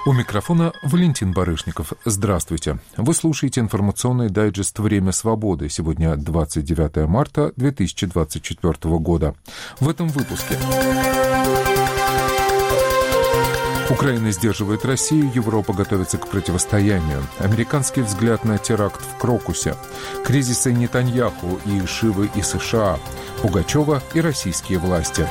У микрофона Валентин Барышников. Здравствуйте. Вы слушаете информационный дайджест «Время свободы». Сегодня 29 марта 2024 года. В этом выпуске. Украина сдерживает Россию, Европа готовится к противостоянию. Американский взгляд на теракт в Крокусе. Кризисы Нетаньяху и Шивы и США. Пугачева и российские власти.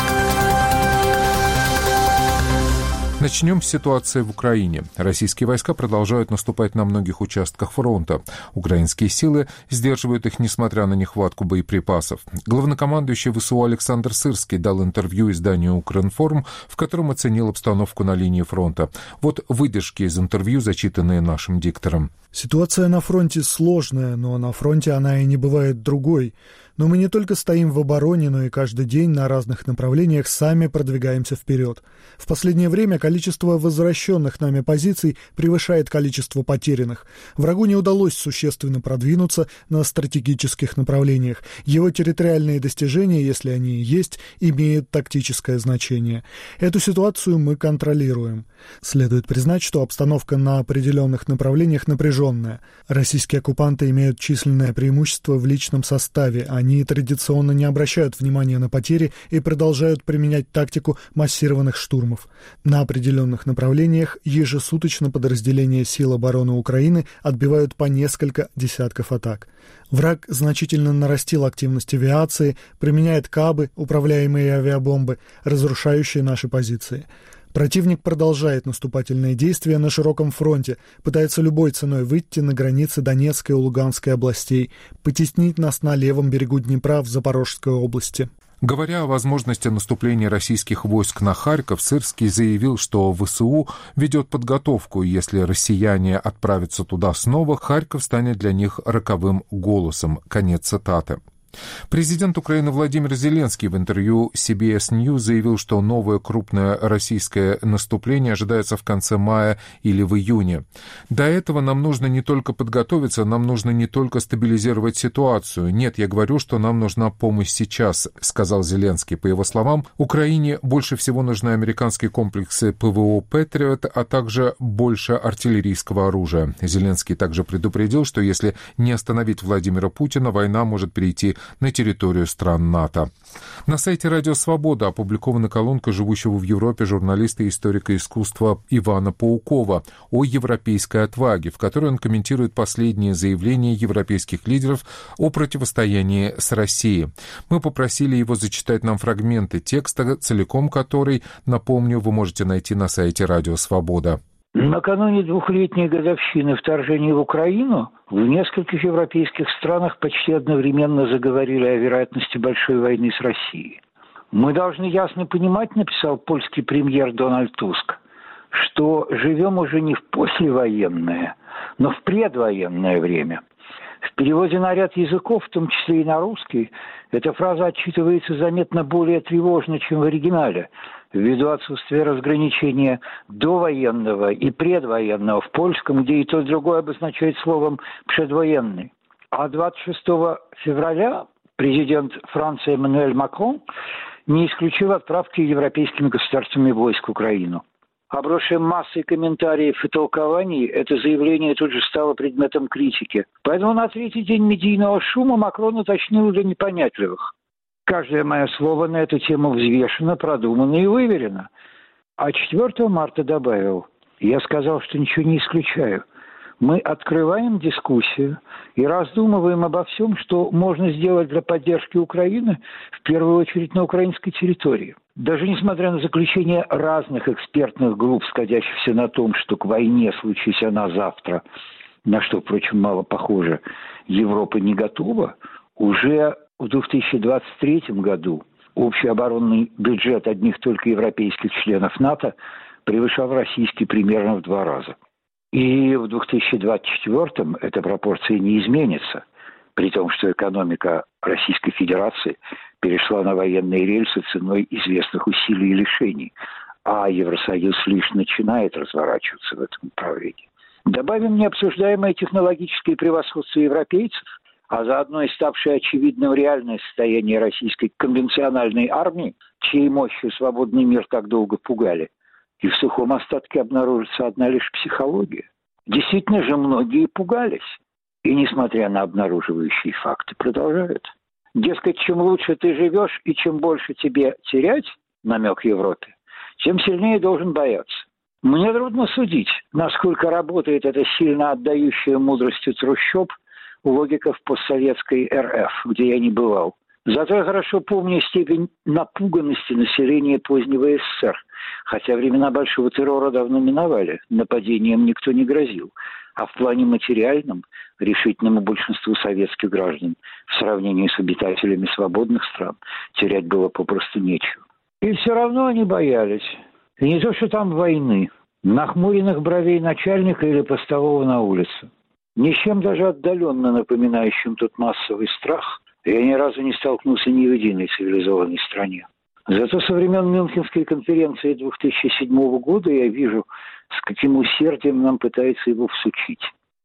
Начнем с ситуации в Украине. Российские войска продолжают наступать на многих участках фронта. Украинские силы сдерживают их, несмотря на нехватку боеприпасов. Главнокомандующий ВСУ Александр Сырский дал интервью изданию «Укринформ», в котором оценил обстановку на линии фронта. Вот выдержки из интервью, зачитанные нашим диктором. Ситуация на фронте сложная, но на фронте она и не бывает другой. Но мы не только стоим в обороне, но и каждый день на разных направлениях сами продвигаемся вперед. В последнее время количество возвращенных нами позиций превышает количество потерянных. Врагу не удалось существенно продвинуться на стратегических направлениях. Его территориальные достижения, если они и есть, имеют тактическое значение. Эту ситуацию мы контролируем. Следует признать, что обстановка на определенных направлениях напряженная. Российские оккупанты имеют численное преимущество в личном составе. Они традиционно не обращают внимания на потери и продолжают применять тактику массированных штурмов. На определенных направлениях ежесуточно подразделения сил обороны Украины отбивают по несколько десятков атак. Враг значительно нарастил активность авиации, применяет кабы, управляемые авиабомбы, разрушающие наши позиции. Противник продолжает наступательные действия на широком фронте, пытается любой ценой выйти на границы Донецкой и Луганской областей, потеснить нас на левом берегу Днепра в Запорожской области. Говоря о возможности наступления российских войск на Харьков, Сырский заявил, что ВСУ ведет подготовку, и если россияне отправятся туда снова, Харьков станет для них роковым голосом. Конец цитаты. Президент Украины Владимир Зеленский в интервью CBS News заявил, что новое крупное российское наступление ожидается в конце мая или в июне. До этого нам нужно не только подготовиться, нам нужно не только стабилизировать ситуацию. Нет, я говорю, что нам нужна помощь сейчас, сказал Зеленский. По его словам, Украине больше всего нужны американские комплексы ПВО «Патриот», а также больше артиллерийского оружия. Зеленский также предупредил, что если не остановить Владимира Путина, война может перейти на территорию стран НАТО. На сайте «Радио Свобода» опубликована колонка живущего в Европе журналиста и историка искусства Ивана Паукова о европейской отваге, в которой он комментирует последние заявления европейских лидеров о противостоянии с Россией. Мы попросили его зачитать нам фрагменты текста, целиком который, напомню, вы можете найти на сайте «Радио Свобода». Накануне 2-летней годовщины вторжения в Украину в нескольких европейских странах почти одновременно заговорили о вероятности большой войны с Россией. «Мы должны ясно понимать, — написал польский премьер Дональд Туск, — что живем уже не в послевоенное, но в предвоенное время». В переводе на ряд языков, в том числе и на русский, эта фраза отчитывается заметно более тревожно, чем в оригинале, ввиду отсутствия разграничения довоенного и предвоенного в польском, где и то, и другое обозначает словом «предвоенный». А 26 февраля президент Франции Эммануэль Макрон не исключил отправки европейскими государствами войск в Украину. Обросшее массой комментариев и толкований, это заявление тут же стало предметом критики. Поэтому на третий день медийного шума Макрон уточнил для непонятливых: каждое мое слово на эту тему взвешено, продумано и выверено. А 4 марта добавил: я сказал, что ничего не исключаю. Мы открываем дискуссию и раздумываем обо всем, что можно сделать для поддержки Украины, в первую очередь на украинской территории. Даже несмотря на заключение разных экспертных групп, сходящихся на том, что к войне, случись она завтра, на что, впрочем, мало похоже, Европа не готова, уже в 2023 году общий оборонный бюджет одних только европейских членов НАТО превышал российский примерно в 2 раза. И в 2024 эта пропорция не изменится, при том, что экономика Российской Федерации перешла на военные рельсы ценой известных усилий и лишений, а Евросоюз лишь начинает разворачиваться в этом направлении. Добавим необсуждаемое технологическое превосходство европейцев, а заодно и ставшее очевидным реальное состояние российской конвенциональной армии, чьей мощью свободный мир так долго пугали, и в сухом остатке обнаружится одна лишь психология. Действительно же многие пугались, и, несмотря на обнаруживающие факты, продолжают. Дескать, чем лучше ты живешь и чем больше тебе терять, намек Европе, тем сильнее должен бояться. Мне трудно судить, насколько работает эта сильно отдающая мудростью трущоб логика в постсоветской РФ, где я не бывал. Зато я хорошо помню степень напуганности населения позднего СССР, хотя времена большого террора давно миновали, нападением никто не грозил, а в плане материальном решительному большинству советских граждан в сравнении с обитателями свободных стран терять было попросту нечего. И все равно они боялись. И не то, что там войны, нахмуренных бровей начальника или постового на улице. Ни с чем даже отдаленно напоминающим тот массовый страх я ни разу не столкнулся ни в единой цивилизованной стране. Зато со времен Мюнхенской конференции 2007 года я вижу, с каким усердием нам пытается его всучить.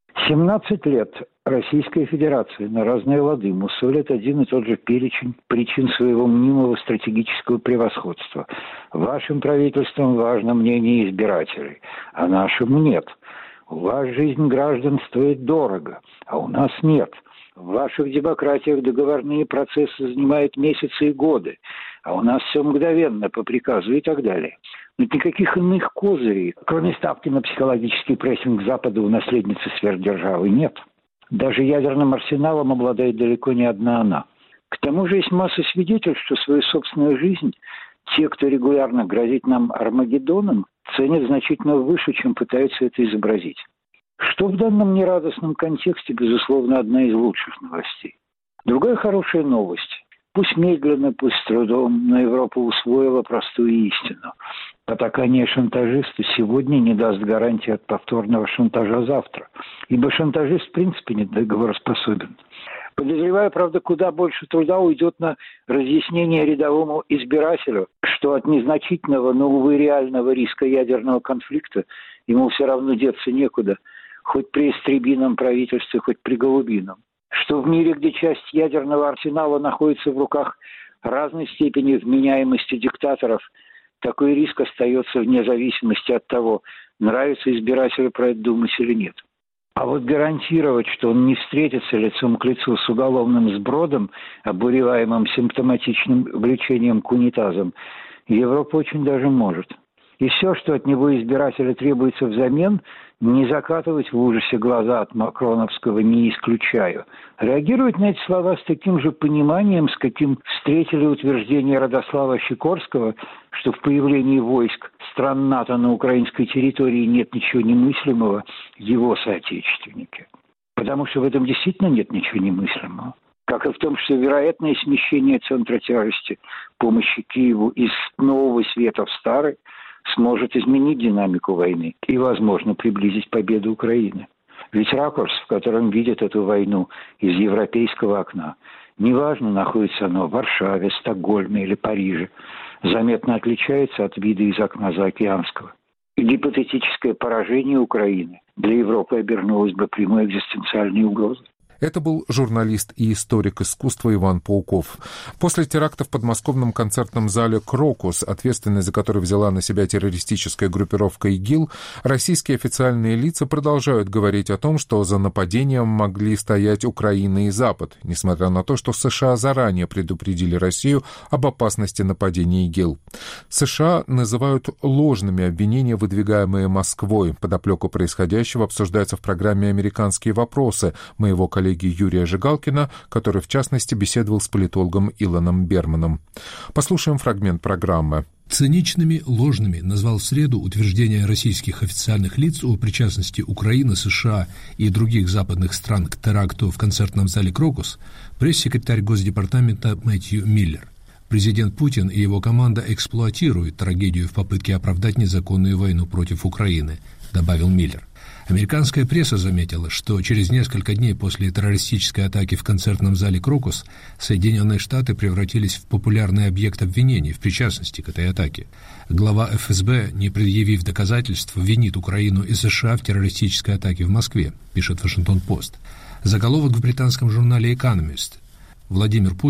17 лет Российская Федерация на разные лады мусолит один и тот же перечень причин своего мнимого стратегического превосходства. Вашим правительством важно мнение избирателей, а нашему нет. У вас жизнь граждан стоит дорого, а у нас нет. В ваших демократиях договорные процессы занимают месяцы и годы, а у нас все мгновенно, по приказу и так далее. Но никаких иных козырей, кроме ставки на психологический прессинг Запада у наследницы сверхдержавы, нет. Даже ядерным арсеналом обладает далеко не одна она. К тому же есть масса свидетельств, что свою собственную жизнь те, кто регулярно грозит нам Армагеддоном, ценят значительно выше, чем пытаются это изобразить. Что в данном нерадостном контексте, безусловно, одна из лучших новостей. Другая хорошая новость. Пусть медленно, пусть с трудом, но Европа усвоила простую истину. Потакание шантажисту сегодня не даст гарантии от повторного шантажа завтра. Ибо шантажист в принципе не договороспособен. Подозреваю, правда, куда больше труда уйдет на разъяснение рядовому избирателю, что от незначительного, но, увы, реального риска ядерного конфликта ему все равно деться некуда, хоть при истребином правительстве, хоть при голубином. Что в мире, где часть ядерного арсенала находится в руках разной степени вменяемости диктаторов, такой риск остается вне зависимости от того, нравится избирателю про это думать или нет. А вот гарантировать, что он не встретится лицом к лицу с уголовным сбродом, обуреваемым симптоматичным влечением к унитазам, Европа очень даже может. И все, что от него избирателя требуется взамен, не закатывать в ужасе глаза от макроновского «не исключаю». Реагировать на эти слова с таким же пониманием, с каким встретили утверждение Радослава Сикорского, что в появлении войск стран НАТО на украинской территории нет ничего немыслимого, его соотечественники. Потому что в этом действительно нет ничего немыслимого. Как и в том, что вероятное смещение центра тяжести помощи Киеву из нового света в старый сможет изменить динамику войны и, возможно, приблизить победу Украины. Ведь ракурс, в котором видят эту войну из европейского окна, неважно, находится оно в Варшаве, Стокгольме или Париже, заметно отличается от вида из окна заокеанского. И гипотетическое поражение Украины для Европы обернулось бы прямой экзистенциальной угрозой. Это был журналист и историк искусства Иван Пауков. После теракта в подмосковном концертном зале «Крокус», ответственность за который взяла на себя террористическая группировка ИГИЛ, российские официальные лица продолжают говорить о том, что за нападением могли стоять Украина и Запад, несмотря на то, что США заранее предупредили Россию об опасности нападения ИГИЛ. США называют ложными обвинения, выдвигаемые Москвой. Подоплеку происходящего обсуждается в программе «Американские вопросы» моего коллеги Юрия Жигалкина, который, в частности, беседовал с политологом Илоном Берманом. Послушаем фрагмент программы. Циничными, ложными назвал в среду утверждения российских официальных лиц о причастности Украины, США и других западных стран к теракту в концертном зале «Крокус» пресс-секретарь Госдепартамента Мэтью Миллер. Президент Путин и его команда эксплуатируют трагедию в попытке оправдать незаконную войну против Украины, добавил Миллер. Американская пресса заметила, что через несколько дней после террористической атаки в концертном зале «Крокус» Соединенные Штаты превратились в популярный объект обвинений в причастности к этой атаке. Глава ФСБ, не предъявив доказательств, винит Украину и США в террористической атаке в Москве, пишет «Вашингтон-Пост». Заголовок в британском журнале «Экономист». Владимир Путин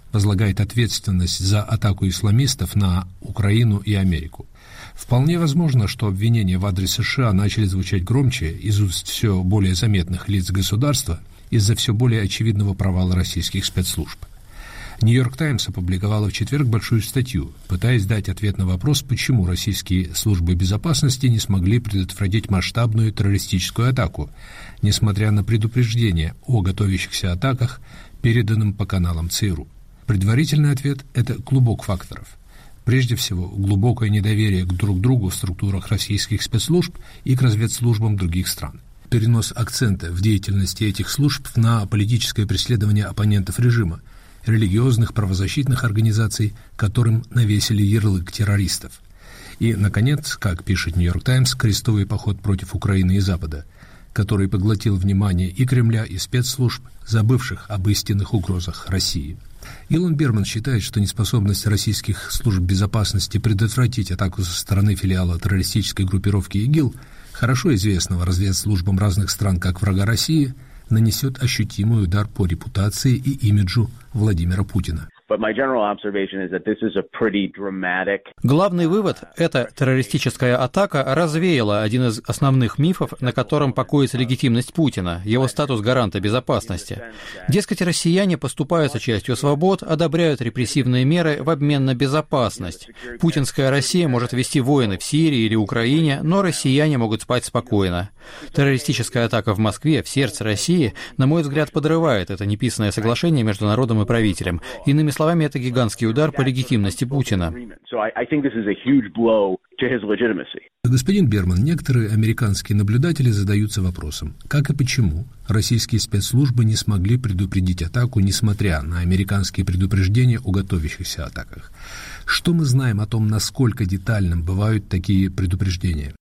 возлагает ответственность за атаку исламистов на Украину и Америку. Вполне возможно, что обвинения в адрес США начали звучать громче из уст все более заметных лиц государства из-за все более очевидного провала российских спецслужб. «Нью-Йорк Таймс» опубликовала в четверг большую статью, пытаясь дать ответ на вопрос, почему российские службы безопасности не смогли предотвратить масштабную террористическую атаку, несмотря на предупреждение о готовящихся атаках, переданным по каналам ЦРУ. Предварительный ответ – это клубок факторов. Прежде всего, глубокое недоверие к друг другу в структурах российских спецслужб и к разведслужбам других стран. Перенос акцента в деятельности этих служб на политическое преследование оппонентов режима, религиозных правозащитных организаций, которым навесили ярлык террористов. И, наконец, как пишет «Нью-Йорк Таймс», крестовый поход против Украины и Запада, который поглотил внимание и Кремля, и спецслужб, забывших об истинных угрозах России. Илон Берман считает, что неспособность российских служб безопасности предотвратить атаку со стороны филиала террористической группировки ИГИЛ, хорошо известного разведслужбам разных стран как врага России, нанесет ощутимый удар по репутации и имиджу Владимира Путина. Главный вывод – эта террористическая атака развеяла один из основных мифов, на котором покоится легитимность Путина, его статус гаранта безопасности. Дескать, россияне поступаются частью свобод, одобряют репрессивные меры в обмен на безопасность. Путинская Россия может вести войны в Сирии или Украине, но россияне могут спать спокойно. Террористическая атака в Москве, в сердце России, на мой взгляд, подрывает это неписанное соглашение между народом и правительством. Иными словами, это гигантский удар по легитимности Путина. Господин Берман, некоторые американские наблюдатели задаются вопросом, как и почему российские спецслужбы не смогли предупредить атаку, несмотря на американские предупреждения о готовящихся атаках. Что мы знаем о том, насколько детальным бывают такие предупреждения?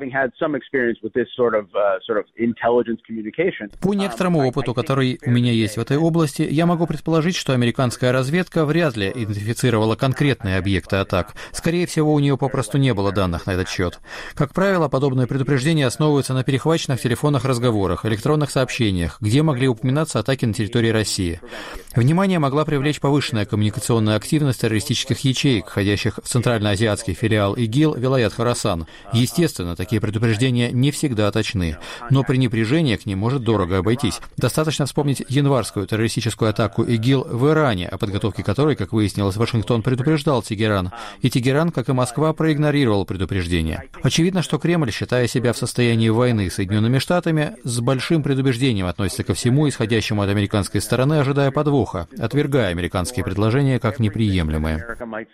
По некоторому опыту, который у меня есть в этой области, я могу предположить, что американская разведка вряд ли идентифицировала конкретные объекты атак. Скорее всего, у нее попросту не было данных на этот счет. Как правило, подобные предупреждения основываются на перехваченных телефонных разговорах, электронных сообщениях, где могли упоминаться атаки на территории России. Внимание могла привлечь повышенная коммуникационная активность террористических ячеек, входящих в центральноазиатский филиал ИГИЛ Вилаят Хорасан. Естественно, такие предупреждения не всегда точны, но пренебрежение к ним может дорого обойтись. Достаточно вспомнить январскую террористическую атаку ИГИЛ в Иране, о подготовке которой, как выяснилось, Вашингтон предупреждал Тегеран. И Тегеран, как и Москва, проигнорировал предупреждение. Очевидно, что Кремль, считая себя в состоянии войны с Соединенными Штатами, с большим предубеждением относится ко всему исходящему от американской стороны, ожидая подвоха, отвергая американские предложения как неприемлемые.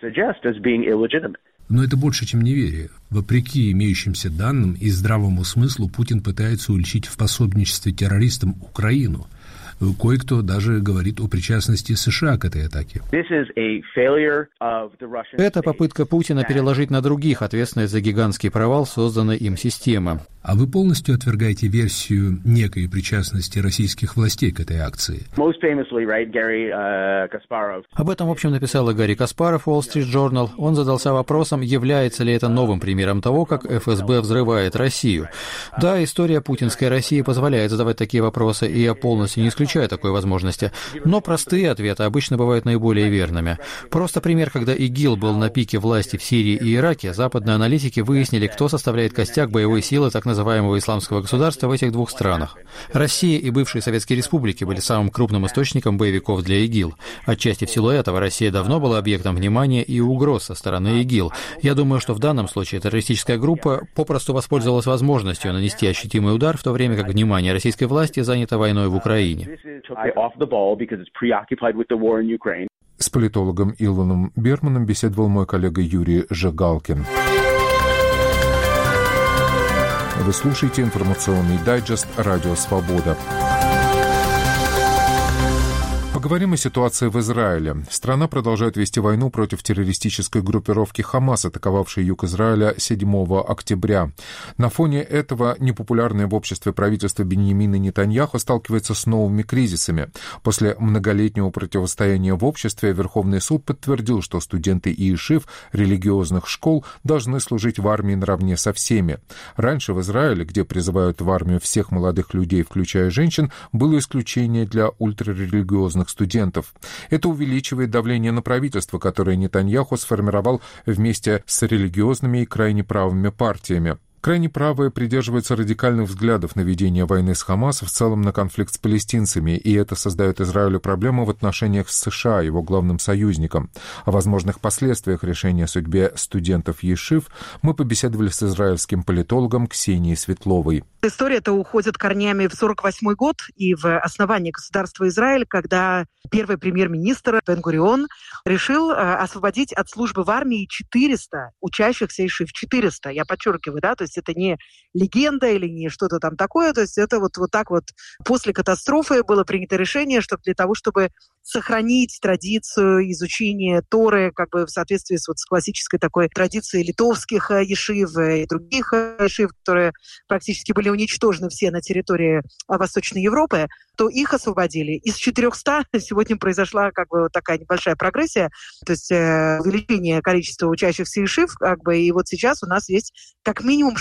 Но это больше, чем неверие. Вопреки имеющимся данным и здравому смыслу, Путин пытается уличить в пособничестве террористам Украину. Кое-кто даже говорит о причастности США к этой атаке. Это попытка Путина переложить на других ответственность за гигантский провал созданной им системы. А вы полностью отвергаете версию некой причастности российских властей к этой акции? Об этом, в общем, написал и Гарри Каспаров в Wall Street Journal. Он задался вопросом, является ли это новым примером того, как ФСБ взрывает Россию. Да, история путинской России позволяет задавать такие вопросы, и я полностью не исключаю такой возможности. Но простые ответы обычно бывают наиболее верными. Просто пример, когда ИГИЛ был на пике власти в Сирии и Ираке, западные аналитики выяснили, кто составляет костяк боевой силы так называемого исламского государства в этих двух странах. Россия и бывшие советские республики были самым крупным источником боевиков для ИГИЛ. Отчасти в силу этого Россия давно была объектом внимания и угроз со стороны ИГИЛ. Я думаю, что в данном случае террористическая группа попросту воспользовалась возможностью нанести ощутимый удар, в то время как внимание российской власти занято войной в Украине. С политологом Илоном Берманом беседовал мой коллега Юрий Жигалкин. Вы слушаете информационный дайджест «Радио Свобода». Поговорим о ситуации в Израиле. Страна продолжает вести войну против террористической группировки «Хамас», атаковавшей юг Израиля 7 октября. На фоне этого непопулярное в обществе правительство Биньямина Нетаньяху сталкивается с новыми кризисами. После многолетнего противостояния в обществе Верховный суд подтвердил, что студенты иешив религиозных школ должны служить в армии наравне со всеми. Раньше в Израиле, где призывают в армию всех молодых людей, включая женщин, было исключение для ультрарелигиозных студентов. Это увеличивает давление на правительство, которое Нетаньяху сформировал вместе с религиозными и крайне правыми партиями. Крайне правые придерживаются радикальных взглядов на ведение войны с Хамас, в целом на конфликт с палестинцами, и это создает Израилю проблему в отношениях с США, его главным союзником. О возможных последствиях решения о судьбе студентов ешив мы побеседовали с израильским политологом Ксенией Светловой. История-то уходит корнями в 1948 год и в основание государства Израиль, когда первый премьер-министр Бен-Гурион решил освободить от службы в армии 400 учащихся ешив. 400, я подчеркиваю, да, то есть это не легенда или не что-то там такое, то есть это вот так вот после катастрофы было принято решение, что для того, чтобы сохранить традицию изучения Торы как бы в соответствии с классической такой традицией литовских ешив и других ешив, которые практически были уничтожены все на территории Восточной Европы, то их освободили. Из 400 сегодня произошла как бы такая небольшая прогрессия, то есть увеличение количества учащихся ешив, как бы, и вот сейчас у нас есть как минимум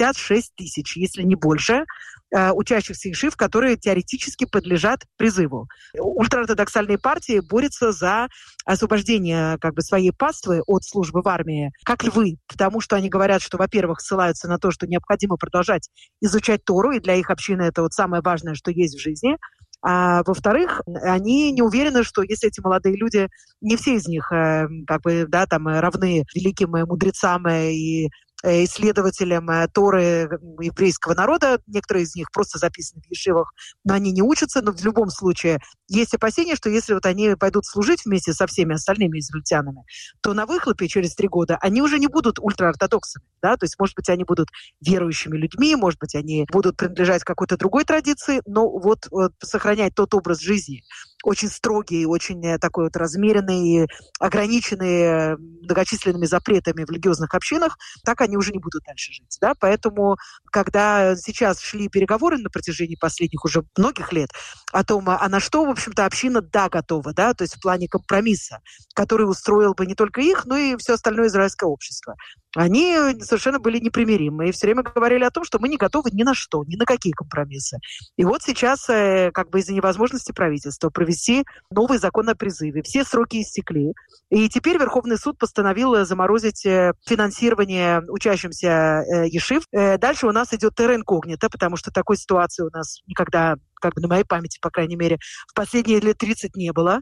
66 тысяч, если не больше, учащихся ешив, которые теоретически подлежат призыву. Ультраортодоксальные партии борются за освобождение как бы своей паствы от службы в армии, как львы, потому что они говорят, что, во-первых, ссылаются на то, что необходимо продолжать изучать Тору, и для их общины это вот самое важное, что есть в жизни. А во-вторых, они не уверены, что если эти молодые люди, не все из них как бы, да, там, равны великим мудрецам и исследователям Торы еврейского народа. Некоторые из них просто записаны в ешивах, но они не учатся. Но в любом случае есть опасения, что если вот они пойдут служить вместе со всеми остальными израильтянами, то на выхлопе через 3 года они уже не будут ультраортодоксами. Да? То есть, может быть, они будут верующими людьми, может быть, они будут принадлежать какой-то другой традиции, но вот сохранять тот образ жизни, очень строгий, очень такой вот размеренный, ограниченный многочисленными запретами в религиозных общинах, так они уже не будут дальше жить. Да? Поэтому, когда сейчас шли переговоры на протяжении последних уже многих лет о том, а на что, в общем-то, община, да, готова, да, то есть в плане компромисса, который устроил бы не только их, но и все остальное израильское общество, они совершенно были непримиримы и все время говорили о том, что мы не готовы ни на что, ни на какие компромиссы. И вот сейчас, как бы из-за невозможности правительства провести новый закон о призыве, все сроки истекли. И теперь Верховный суд постановил заморозить финансирование учащимся ешив. Дальше у нас идет терра инкогнита, потому что такой ситуации у нас никогда, как бы на моей памяти, по крайней мере, в последние лет 30 не было.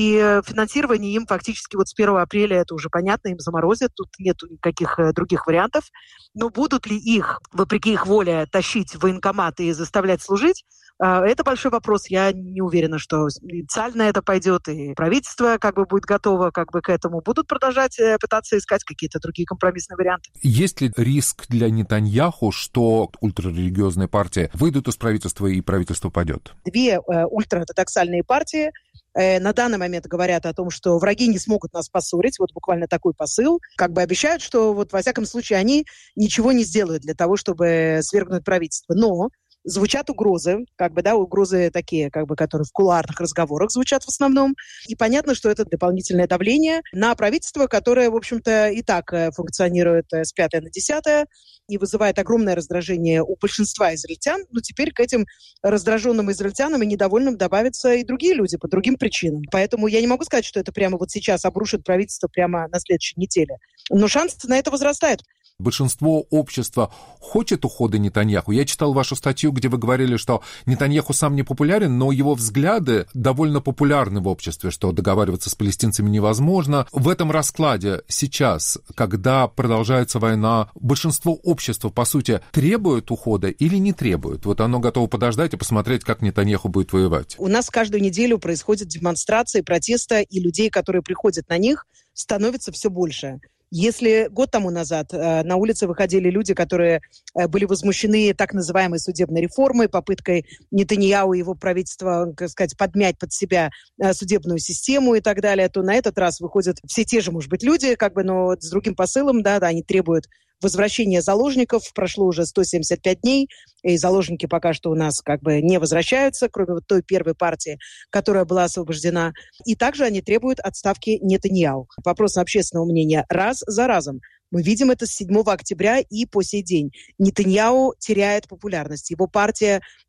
И финансирование им фактически вот с 1 апреля, это уже понятно, им заморозят, тут нет никаких других вариантов. Но будут ли их, вопреки их воле, тащить в военкомат и заставлять служить, это большой вопрос. Я не уверена, что и Цаль на это пойдет, и правительство как бы будет готово как бы к этому. Будут продолжать пытаться искать какие-то другие компромиссные варианты. Есть ли риск для Нетаньяху, что ультрарелигиозные партии выйдут из правительства и правительство падет? 2 ультраортодоксальные партии на данный момент говорят о том, что враги не смогут нас поссорить. Вот буквально такой посыл. Как бы обещают, что вот во всяком случае они ничего не сделают для того, чтобы свергнуть правительство. Но звучат угрозы, как бы, да, угрозы такие, как бы, которые в кулуарных разговорах звучат в основном. И понятно, что это дополнительное давление на правительство, которое, в общем-то, и так функционирует с 5 на 10 и вызывает огромное раздражение у большинства израильтян. Но теперь к этим раздраженным израильтянам и недовольным добавятся и другие люди по другим причинам. Поэтому я не могу сказать, что это прямо вот сейчас обрушит правительство прямо на следующей неделе. Но шанс на это возрастает. Большинство общества хочет ухода Нетаньяху. Я читал вашу статью, где вы говорили, что Нетаньяху сам не популярен, но его взгляды довольно популярны в обществе, что договариваться с палестинцами невозможно. В этом раскладе сейчас, когда продолжается война, большинство общества, по сути, требует ухода или не требует? Вот оно готово подождать и посмотреть, как Нетаньяху будет воевать. У нас каждую неделю происходят демонстрации, протесты, и людей, которые приходят на них, становится все больше. Если год тому назад на улицы выходили люди, которые были возмущены так называемой судебной реформой, попыткой Нетаньяху и его правительства, так сказать, подмять под себя судебную систему и так далее, то на этот раз выходят все те же, может быть, люди, как бы, но с другим посылом, да, они требуют возвращения заложников. Прошло уже 175 дней, и заложники пока что у нас как бы не возвращаются, кроме вот той первой партии, которая была освобождена. И также они требуют отставки Нетаньяху. Вопрос общественного мнения раз за разом. Мы видим это с 7 октября и по сей день. Нетаньяху теряет популярность. Его партия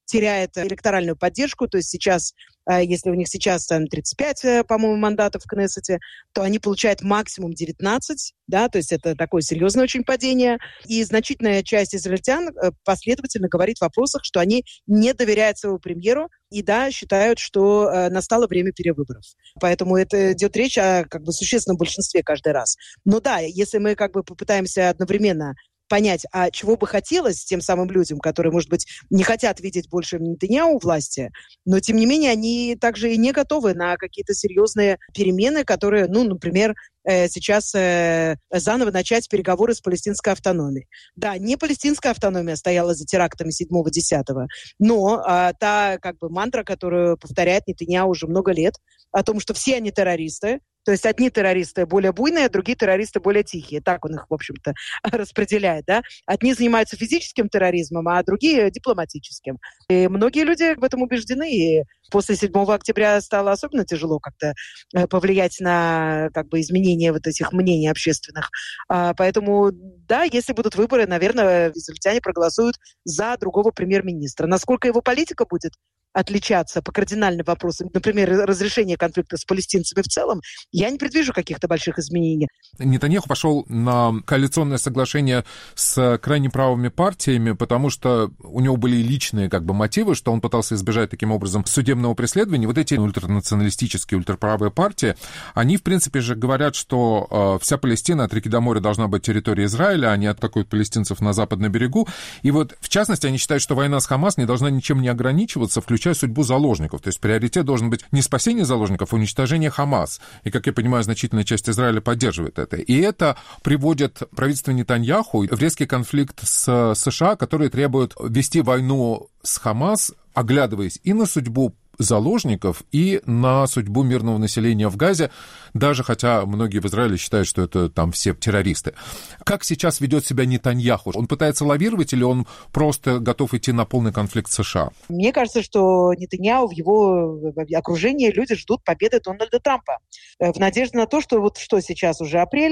теряет электоральную поддержку. То есть сейчас, если у них сейчас там 35, по-моему, мандатов в Кнессете, то они получают максимум 19, да, то есть это такое серьезное очень падение. И значительная часть израильтян последовательно говорит в вопросах, что они не доверяют своему премьеру и, да, считают, что настало время перевыборов. Поэтому это идет речь о существенном большинстве каждый раз. Но да, если мы попытаемся одновременно понять, а чего бы хотелось тем самым людям, которые, может быть, не хотят видеть больше Нетаньяху у власти, но, тем не менее, они также и не готовы на какие-то серьезные перемены, которые, например, сейчас заново начать переговоры с палестинской автономией. Да, не палестинская автономия стояла за терактами 7-10, но та мантра, которую повторяет Нетаньяху уже много лет, о том, что все они террористы. То есть одни террористы более буйные, а другие террористы более тихие. Так он их, в общем-то, распределяет. Да? Одни занимаются физическим терроризмом, а другие дипломатическим. И многие люди в этом убеждены. И после 7 октября стало особенно тяжело как-то повлиять на изменение этих мнений общественных. Поэтому, да, если будут выборы, наверное, израильтяне проголосуют за другого премьер-министра. Насколько его политика будет отличаться по кардинальным вопросам, например, разрешение конфликта с палестинцами в целом, я не предвижу каких-то больших изменений. Нетаньяху пошел на коалиционное соглашение с крайне правыми партиями, потому что у него были личные мотивы, что он пытался избежать таким образом судебного преследования. Вот эти ультранационалистические, ультраправые партии, они, в принципе же, говорят, что вся Палестина от реки до моря должна быть территорией Израиля, они атакуют палестинцев на западном берегу. И вот, в частности, они считают, что война с Хамас не должна ничем не ограничиваться, включая судьбу заложников. То есть приоритет должен быть не спасение заложников, а уничтожение Хамас. И, как я понимаю, значительная часть Израиля поддерживает это. И это приводит правительство Нетаньяху в резкий конфликт с США, которые требуют вести войну с Хамас, оглядываясь и на судьбу заложников, и на судьбу мирного населения в Газе, даже хотя многие в Израиле считают, что это там все террористы. Как сейчас ведет себя Нетаньяху? Он пытается лавировать или он просто готов идти на полный конфликт с США? Мне кажется, что Нетаньяху, в его окружении люди ждут победы Дональда Трампа. В надежде на то, что что сейчас уже апрель,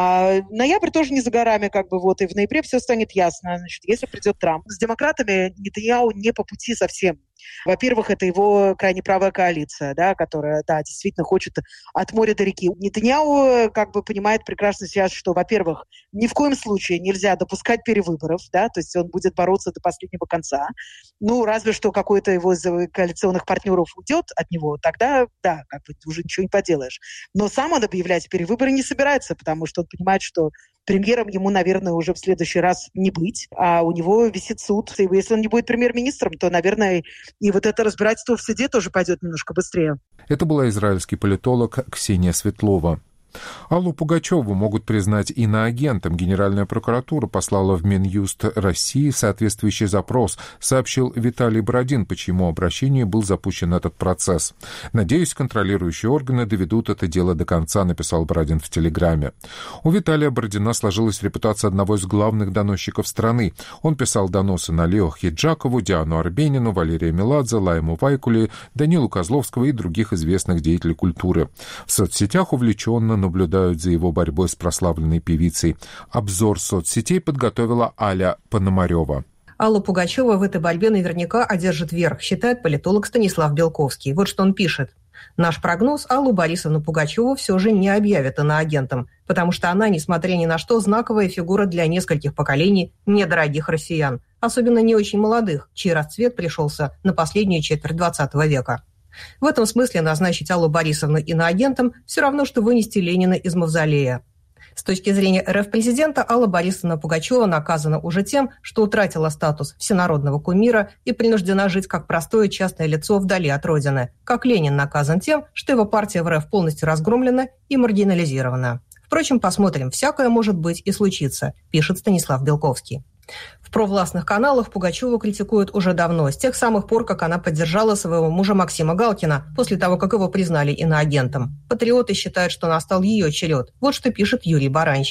а ноябрь тоже не за горами, и в ноябре все станет ясно. Значит, если придет Трамп. С демократами Нетаньяху не по пути совсем. Во-первых, это его крайне правая коалиция, да, которая, да, действительно хочет от моря до реки. Нетаньяху понимает прекрасно сейчас, что, во-первых, ни в коем случае нельзя допускать перевыборов, да, то есть он будет бороться до последнего конца. Разве что какой-то его из коалиционных партнеров уйдет от него, тогда, да, уже ничего не поделаешь. Но сам он объявлять перевыборы не собирается, потому что он понимает, что премьером ему, наверное, уже в следующий раз не быть, а у него висит суд. И если он не будет премьер-министром, то, наверное, и это разбирательство в суде тоже пойдет немножко быстрее. Это была израильский политолог Ксения Светлова. Аллу Пугачеву могут признать иноагентом. Генеральная прокуратура послала в Минюст России соответствующий запрос, сообщил Виталий Бородин, по чьему обращению был запущен этот процесс. «Надеюсь, контролирующие органы доведут это дело до конца», написал Бородин в Телеграме. У Виталия Бородина сложилась репутация одного из главных доносчиков страны. Он писал доносы на Лео Хиджакову, Диану Арбенину, Валерия Меладзе, Лайму Вайкуле, Данилу Козловского и других известных деятелей культуры. В соцсетях увлеченно наблюдают за его борьбой с прославленной певицей. Обзор соцсетей подготовила Аля Пономарева. Алла Пугачева в этой борьбе наверняка одержит верх, считает политолог Станислав Белковский. Вот что он пишет. Наш прогноз: Аллу Борисовну Пугачеву все же не объявят иноагентом, потому что она, несмотря ни на что, знаковая фигура для нескольких поколений недорогих россиян, особенно не очень молодых, чей расцвет пришелся на последнюю четверть XX века. В этом смысле назначить Аллу Борисовну иноагентом все равно, что вынести Ленина из мавзолея. С точки зрения РФ-президента, Алла Борисовна Пугачева наказана уже тем, что утратила статус всенародного кумира и принуждена жить как простое частное лицо вдали от родины, как Ленин наказан тем, что его партия в РФ полностью разгромлена и маргинализирована. Впрочем, посмотрим, всякое может быть и случится, пишет Станислав Белковский. В провластных каналах Пугачеву критикуют уже давно, с тех самых пор, как она поддержала своего мужа Максима Галкина, после того, как его признали иноагентом. Патриоты считают, что настал ее черед. Вот что пишет Юрий Баранчик.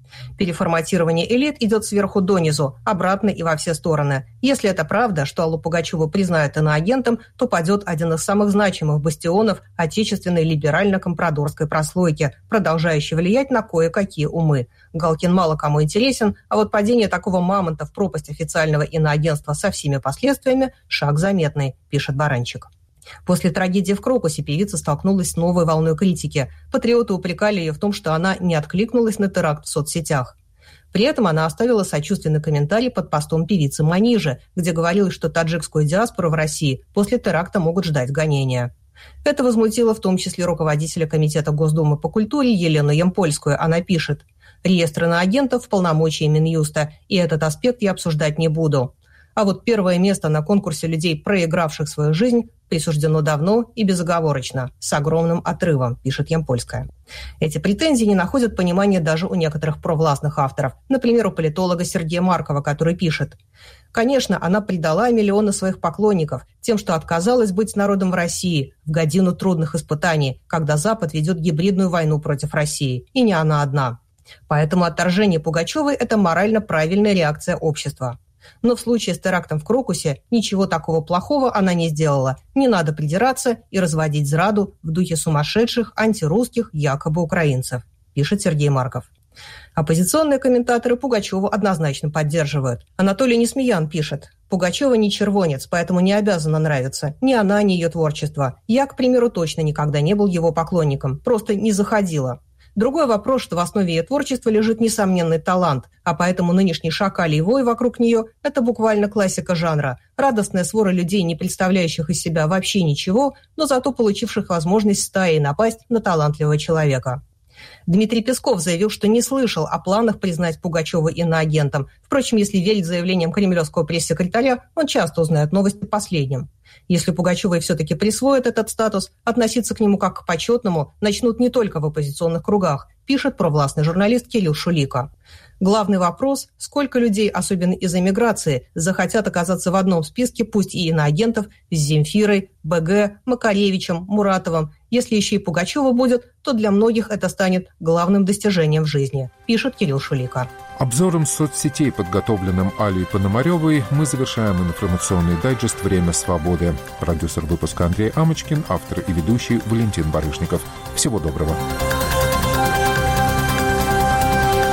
Переформатирование элит идет сверху донизу, обратно и во все стороны. Если это правда, что Аллу Пугачеву признают иноагентом, то падет один из самых значимых бастионов отечественной либерально-компрадорской прослойки, продолжающий влиять на кое-какие умы. Галкин мало кому интересен, а вот падение такого мамонта в пропасть официального иноагентства со всеми последствиями – шаг заметный, пишет Баранчик. После трагедии в Крокусе певица столкнулась с новой волной критики. Патриоты упрекали ее в том, что она не откликнулась на теракт в соцсетях. При этом она оставила сочувственный комментарий под постом певицы Манижи, где говорилось, что таджикскую диаспору в России после теракта могут ждать гонения. Это возмутило в том числе руководителя Комитета Госдумы по культуре Елену Ямпольскую. Она пишет: «Реестр иноагентов в полномочии Минюста, и этот аспект я обсуждать не буду. А вот первое место на конкурсе людей, проигравших свою жизнь, присуждено давно и безоговорочно, с огромным отрывом», пишет Ямпольская. Эти претензии не находят понимания даже у некоторых провластных авторов. Например, у политолога Сергея Маркова, который пишет: «Конечно, она предала миллионы своих поклонников тем, что отказалась быть с народом в России в годину трудных испытаний, когда Запад ведет гибридную войну против России. И не она одна. Поэтому отторжение Пугачевой – это морально правильная реакция общества. Но в случае с терактом в Крокусе ничего такого плохого она не сделала. Не надо придираться и разводить зраду в духе сумасшедших антирусских якобы украинцев», пишет Сергей Марков. Оппозиционные комментаторы Пугачеву однозначно поддерживают. Анатолий Несмеян пишет: «Пугачева не червонец, поэтому не обязана нравиться. Ни она, ни ее творчество. Я, к примеру, точно никогда не был его поклонником. Просто не заходила. Другой вопрос, что в основе ее творчества лежит несомненный талант, а поэтому нынешний шакалий вой вокруг нее – это буквально классика жанра. Радостная свора людей, не представляющих из себя вообще ничего, но зато получивших возможность стаей напасть на талантливого человека». Дмитрий Песков заявил, что не слышал о планах признать Пугачева иноагентом. Впрочем, если верить заявлениям кремлевского пресс-секретаря, он часто узнает новости последним. Если Пугачевой все-таки присвоят этот статус, относиться к нему как к почетному начнут не только в оппозиционных кругах, пишет провластный журналист Кирилл Шулика. Главный вопрос – сколько людей, особенно из эмиграции, захотят оказаться в одном списке, пусть и иноагентов, с Земфирой, БГ, Макаревичем, Муратовым. Если еще и Пугачева будет, то для многих это станет главным достижением в жизни, пишет Кирилл Шулика. Обзором соцсетей, подготовленным Алей Пономаревой, мы завершаем информационный дайджест «Время свободы». Продюсер выпуска Андрей Амочкин, автор и ведущий Валентин Барышников. Всего доброго.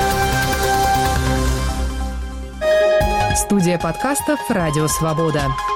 Студия подкастов «Радио Свобода».